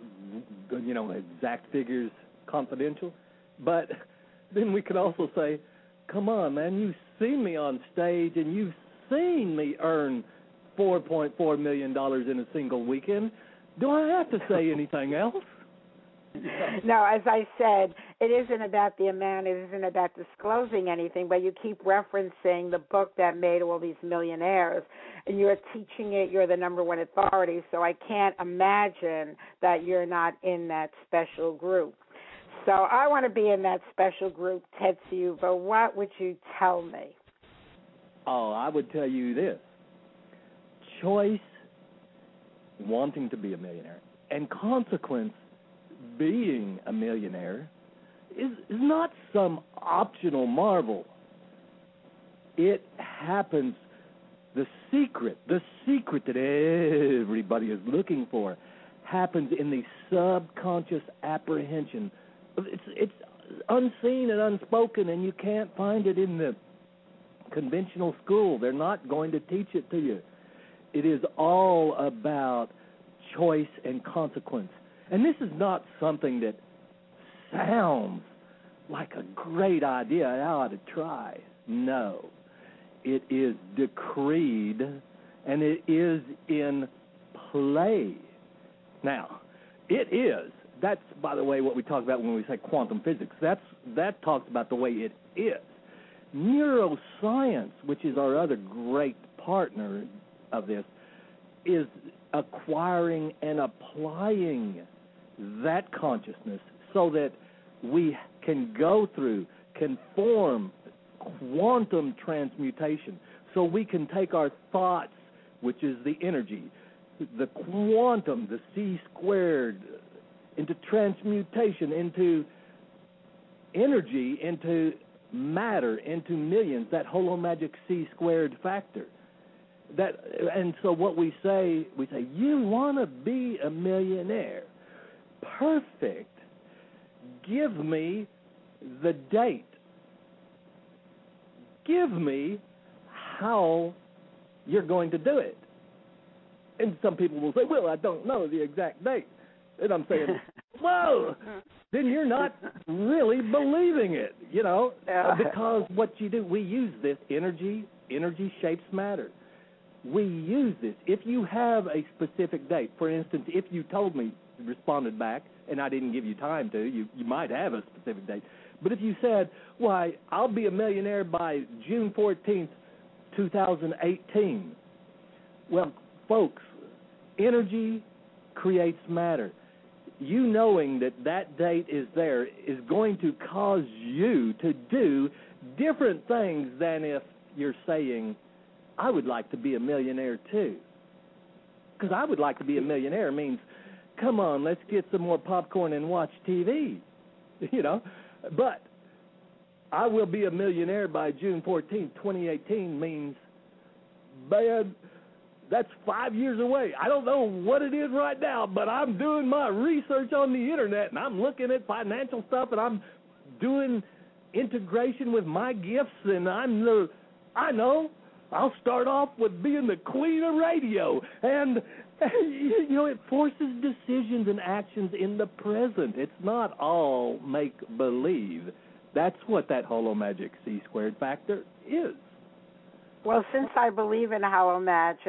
exact figures confidential. But then we could also say, come on, man, you've seen me on stage and you've seen me earn $4.4 million in a single weekend. Do I have to say anything else? No, as I said, it isn't about the amount. It isn't about disclosing anything, but you keep referencing the book that made all these millionaires, and you're teaching it. You're the number one authority, so I can't imagine that you're not in that special group. So I want to be in that special group, Tetsu, but what would you tell me? Oh, I would tell you this. Choice, wanting to be a millionaire, and consequence, being a millionaire, is not some optional marvel. It happens. The secret that everybody is looking for happens in the subconscious apprehension. It's unseen and unspoken, and you can't find it in the conventional school. They're not going to teach it to you. It is all about choice and consequence. And this is not something that sounds like a great idea. I ought to try. No. It is decreed, and it is in play. Now, it is. That's, by the way, what we talk about when we say quantum physics. That talks about the way it is. Neuroscience, which is our other great partner of this, is acquiring and applying that consciousness so that we can form quantum transmutation, so we can take our thoughts, which is the energy, the quantum, the C squared, into transmutation, into energy, into matter, into millions, that holomagic C squared factor. And so what we say, you want to be a millionaire. Perfect. Give me the date. Give me how you're going to do it. And some people will say, well, I don't know the exact date. And I'm saying, whoa, then you're not really believing it, because what you do, we use this energy shapes matter. We use this. If you have a specific date, for instance, if you told me, responded back, and I didn't give you time to, you might have a specific date. But if you said, why, I'll be a millionaire by June 14th, 2018. Well, folks, energy creates matter. You knowing that date is there is going to cause you to do different things than if you're saying, I would like to be a millionaire too. Because I would like to be a millionaire means, come on, let's get some more popcorn and watch TV, But I will be a millionaire by June 14th, 2018 means, man, that's 5 years away. I don't know what it is right now, but I'm doing my research on the Internet, and I'm looking at financial stuff, and I'm doing integration with my gifts, and I know I'll start off with being the queen of radio. And, it forces decisions and actions in the present. It's not all make-believe. That's what that holomagic C-squared factor is. Well, since I believe in holomagic,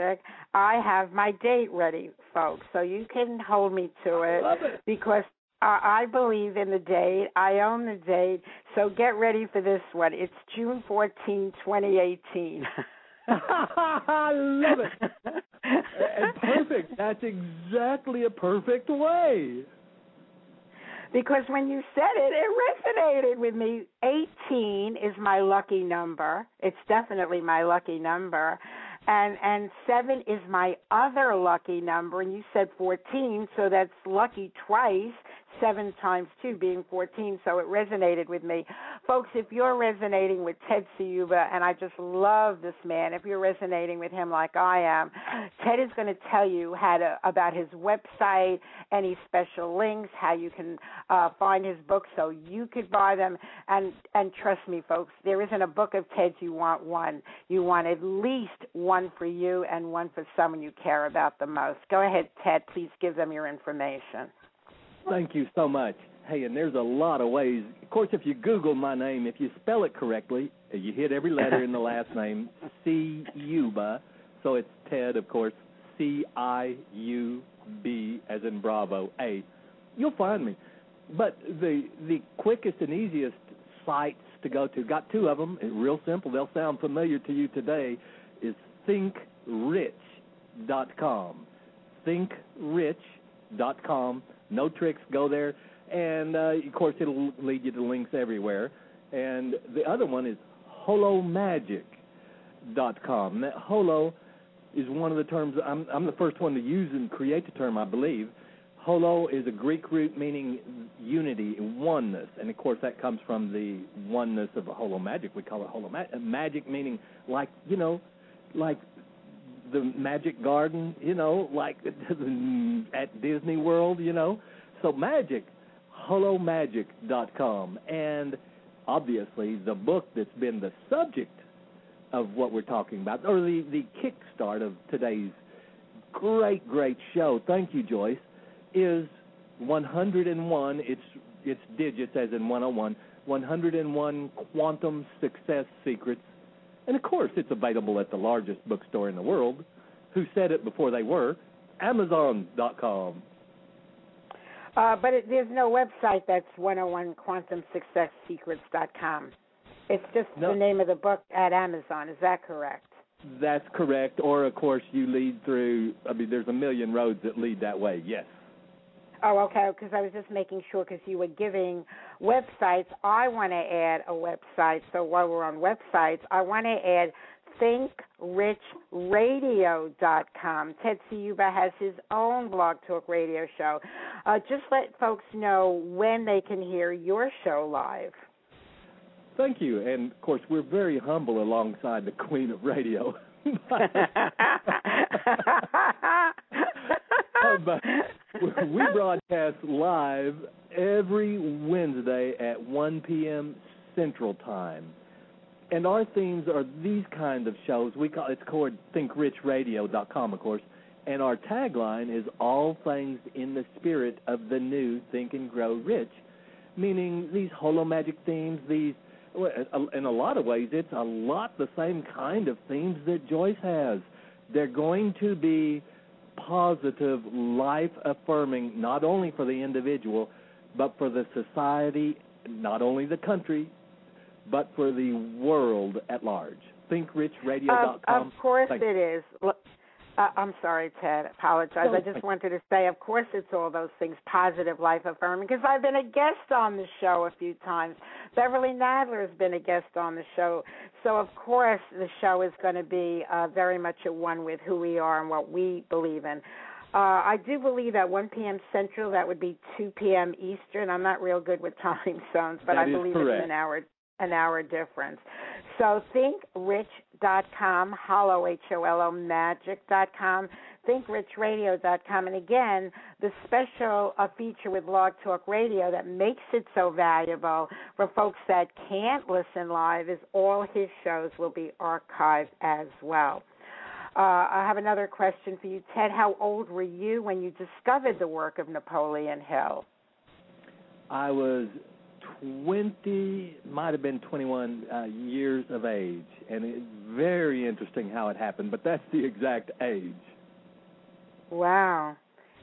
I have my date ready, folks, so you can hold me to it. Love it. Because I believe in the date. I own the date. So get ready for this one. It's June 14, 2018. I love it. And perfect. That's exactly a perfect way. Because when you said it, it resonated with me. 18 is my lucky number. It's definitely my lucky number. And 7 is my other lucky number. And you said 14, so that's lucky twice. 7 times 2 being 14, so it resonated with me. Folks, if you're resonating with Ted Ciuba, and I just love this man, if you're resonating with him like I am, Ted is going to tell you about his website, any special links, how you can find his books so you could buy them. And trust me, folks, there isn't a book of Ted's you want one. You want at least one for you and one for someone you care about the most. Go ahead, Ted. Please give them your information. Thank you so much. Hey, and there's a lot of ways. Of course, if you Google my name, if you spell it correctly, you hit every letter in the last name, Ciuba. So it's Ted, of course, C-I-U-B, as in Bravo, A. You'll find me. But the quickest and easiest sites to go to, got 2 of them, real simple, they'll sound familiar to you today, is thinkrich.com. Thinkrich.com. No tricks, go there. And, of course, it'll lead you to links everywhere. And the other one is holomagic.com. That holo is one of the terms, I'm the first one to use and create the term, I believe. Holo is a Greek root meaning unity, oneness. And, of course, that comes from the oneness of holo magic. We call it holo magic, meaning like the Magic Garden, like at Disney World, So magic, holomagic.com. And obviously the book that's been the subject of what we're talking about, or the kickstart of today's great, great show, thank you, Joyce, is 101, it's digits as in 101, 101 Quantum Success Secrets. And, of course, it's available at the largest bookstore in the world. Who said it before they were? Amazon.com. But there's no website that's 101 QuantumSuccessSecrets.com. It's just the name of the book at Amazon. Is that correct? That's correct. Or, of course, you lead through, there's a million roads that lead that way, yes. Oh, okay, because I was just making sure because you were giving websites. I want to add a website. So while we're on websites, I want to add thinkrichladio.com. Ted Ciuba has his own Blog Talk radio show. Just let folks know when they can hear your show live. Thank you. And, of course, we're very humble alongside the Queen of Radio. But we broadcast live every Wednesday at 1 p.m. Central Time. And our themes are these kind of shows. It's called thinkrichladio.com, of course. And our tagline is all things in the spirit of the new Think and Grow Rich, meaning these holo magic themes, in a lot of ways, it's a lot the same kind of themes that Joyce has. They're going to be positive, life-affirming, not only for the individual, but for the society, not only the country, but for the world at large. thinkrichladio.com. Of course it is. I'm sorry, Ted. Apologize. I just wanted to say, of course it's all those things, positive, life-affirming, because I've been a guest on the show a few times. Beverly Nadler has been a guest on the show. So, of course, the show is going to be very much at one with who we are and what we believe in. I do believe at 1 p.m. Central, that would be 2 p.m. Eastern. I'm not real good with time zones, but I believe it's an hour difference. So thinkrich.com, holo, H-O-L-O, magic.com, thinkrichladio.com. And again, the special feature with Blog Talk Radio that makes it so valuable for folks that can't listen live is all his shows will be archived as well. I have another question for you, Ted. How old were you when you discovered the work of Napoleon Hill? I was 20, might have been 21 years of age, and it's very interesting how it happened, but that's the exact age. Wow.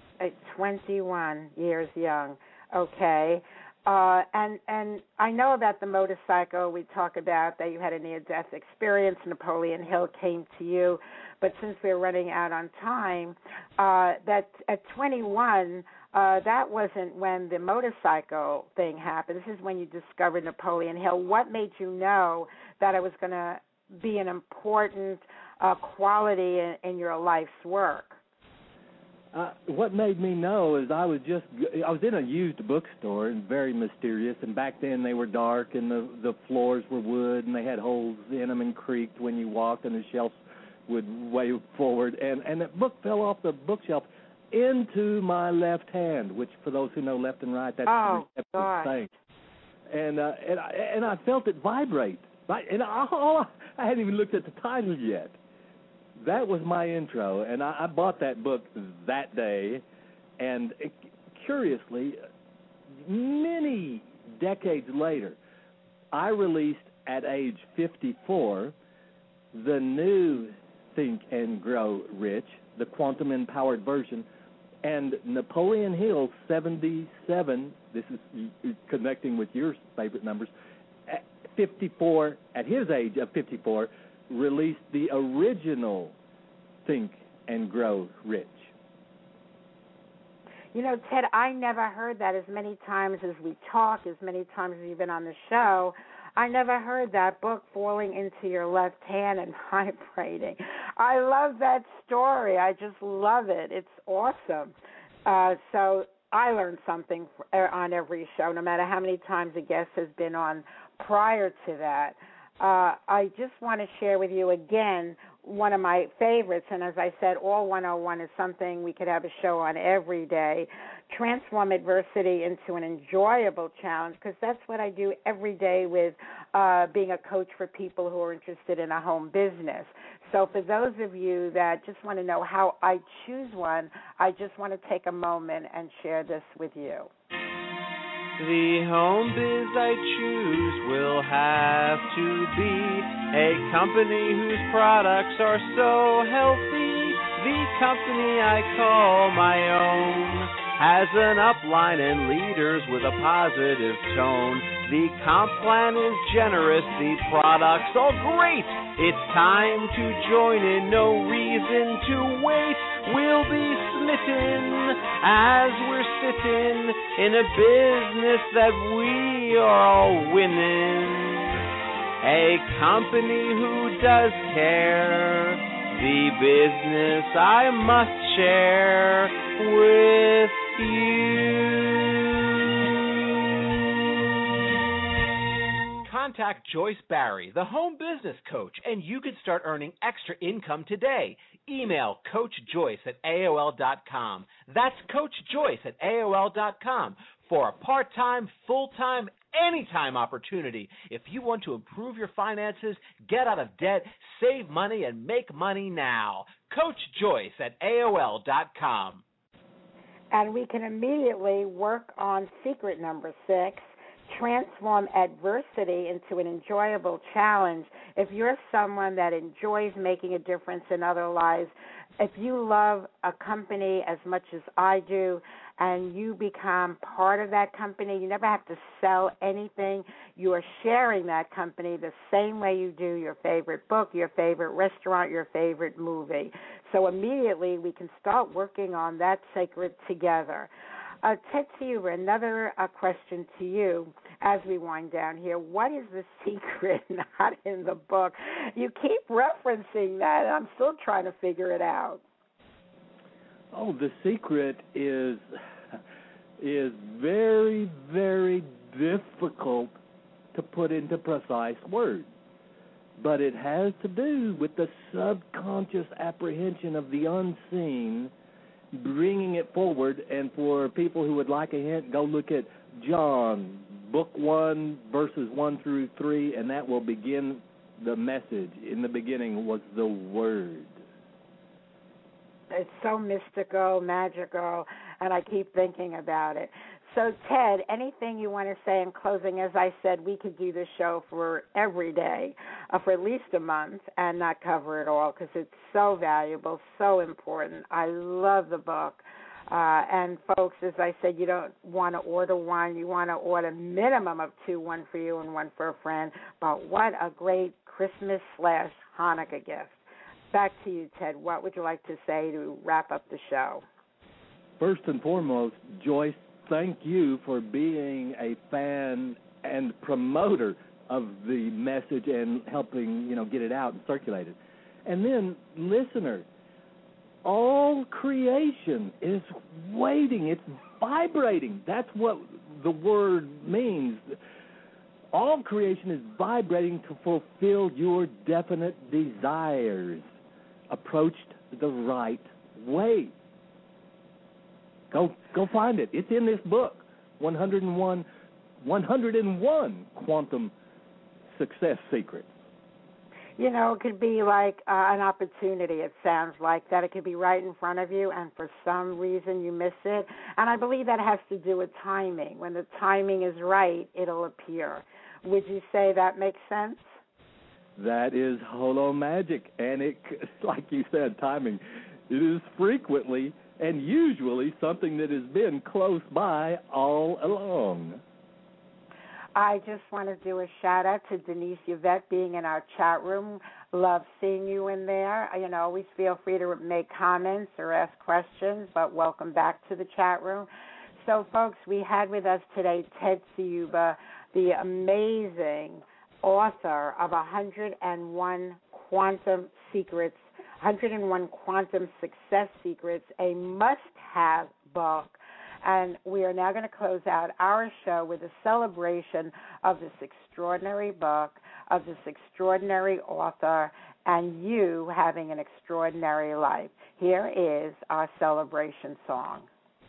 21 years young. Okay. And I know about the motorcycle. We talk about that you had a near-death experience. Napoleon Hill came to you. But since we're running out on time, that at 21, that wasn't when the motorcycle thing happened. This is when you discovered Napoleon Hill. What made you know that it was going to be an important quality in your life's work? What made me know is I was in a used bookstore, and very mysterious, and back then they were dark, and the floors were wood, and they had holes in them and creaked when you walked, and the shelves would wave forward, and the book fell off the bookshelf into my left hand, which for those who know left and right, that's the receptive thing. And I felt it vibrate, and I hadn't even looked at the title yet. That was my intro, and I bought that book that day, and curiously, many decades later, I released at age 54 the new Think and Grow Rich, the quantum-empowered version, and Napoleon Hill, 77, this is connecting with your favorite numbers, at 54, at his age of 54, released the original Think and Grow Rich. You know, Ted, I never heard that as many times as we talk, as many times as you've been on the show. I never heard that book falling into your left hand and vibrating. I love that story. I just love it. It's awesome. So I learned something on every show, no matter how many times a guest has been on prior to that. I just want to share with you again one of my favorites, and as I said, All 101 is something we could have a show on every day. Transform adversity into an enjoyable challenge, because that's what I do every day with being a coach for people who are interested in a home business. So for those of you that just want to know how I choose one, I just want to take a moment and share this with you. The home biz I choose will have to be a company whose products are so healthy. The company I call my own has an upline and leaders with a positive tone. The comp plan is generous, the products all great. It's time to join in, no reason to wait. We'll be smitten as we're sitting in a business that we are all winning. A company who does care, the business I must share with you. Contact Joyce Barry, the home business coach, and you can start earning extra income today. Email CoachJoyce@AOL.com. That's CoachJoyce@AOL.com for a part-time, full-time, anytime opportunity. If you want to improve your finances, get out of debt, save money, and make money now. CoachJoyce@AOL.com. And we can immediately work on secret number 6, transform adversity into an enjoyable challenge. If you're someone that enjoys making a difference in other lives, if you love a company as much as I do, and you become part of that company, you never have to sell anything. You are sharing that company the same way you do your favorite book, your favorite restaurant, your favorite movie. So immediately we can start working on that secret together. Ted Seaver, another question to you as we wind down here. What is the secret not in the book? You keep referencing that, and I'm still trying to figure it out. Oh, the secret is very, very difficult to put into precise words. But it has to do with the subconscious apprehension of the unseen, bringing it forward. And for people who would like a hint, go look at John, book 1, verses 1 through 3, and that will begin the message. In the beginning was the Word. It's so mystical, magical, and I keep thinking about it. So, Ted, anything you want to say in closing? As I said, we could do this show for every day, for at least a month, and not cover it all because it's so valuable, so important. I love the book. And, folks, as I said, you don't want to order one. You want to order a minimum of 2, one for you and one for a friend. But what a great Christmas/Hanukkah gift. Back to you, Ted. What would you like to say to wrap up the show? First and foremost, Joyce, thank you for being a fan and promoter of the message and helping, get it out and circulate it. And then, listener, all creation is waiting. It's vibrating. That's what the word means. All creation is vibrating to fulfill your definite desires, approached the right way. Go find it. It's in this book, 101 Quantum Success Secrets. It could be like an opportunity, it sounds like, that it could be right in front of you, and for some reason you miss it. And I believe that has to do with timing. When the timing is right, it'll appear. Would you say that makes sense? That is holo magic. And it, like you said, timing, it is frequently and usually something that has been close by all along. I just want to do a shout-out to Denise Yvette being in our chat room. Love seeing you in there. Always feel free to make comments or ask questions, but welcome back to the chat room. So, folks, we had with us today Ted Ciuba, the amazing author of 101 Quantum Secrets, 101 Quantum Success Secrets, a must-have book. And we are now going to close out our show with a celebration of this extraordinary book, of this extraordinary author, and you having an extraordinary life. Here is our celebration song.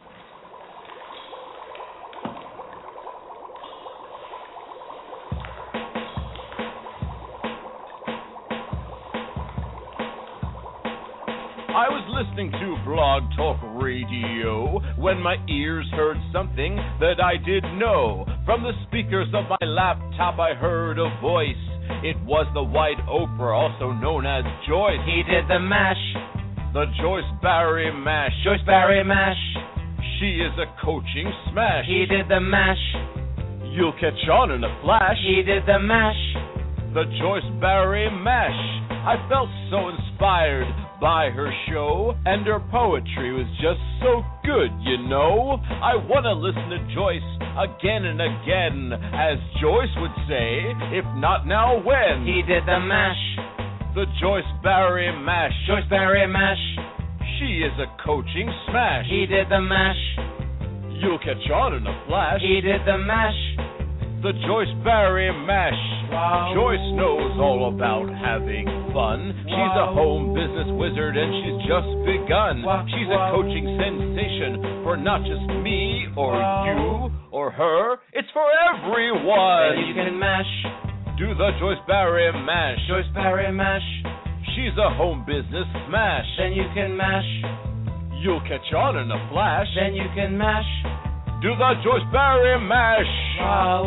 I was listening to Blog Talk Radio when my ears heard something that I didn't know. From the speakers of my laptop I heard a voice. It was the White Oprah, also known as Joyce. He did the mash. The Joyce Barry Mash. Joyce Barry Mash. She is a coaching smash. He did the mash. You'll catch on in a flash. He did the mash. The Joyce Barry Mash. I felt so inspired by her show, and her poetry was just so good, I want to listen to Joyce again and again, as Joyce would say, if not now, when? He did the mash. The Joyce Barry Mash. Joyce Barry Mash. She is a coaching smash. He did the mash. You'll catch on in a flash. He did the mash. The Joyce Barry Mash. Wow. Joyce knows all about having fun. Wow. She's a home business wizard and she's just begun. Wow. She's a coaching sensation for not just me or you or her. It's for everyone. Then you can mash. Do the Joyce Barry Mash. Joyce Barry Mash. She's a home business smash. Then you can mash. You'll catch on in a flash. Then you can mash. Do the Joyce Barry Mash. Wow.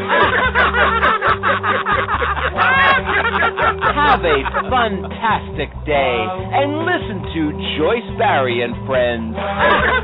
Have a fantastic day and listen to Joyce Barry and Friends.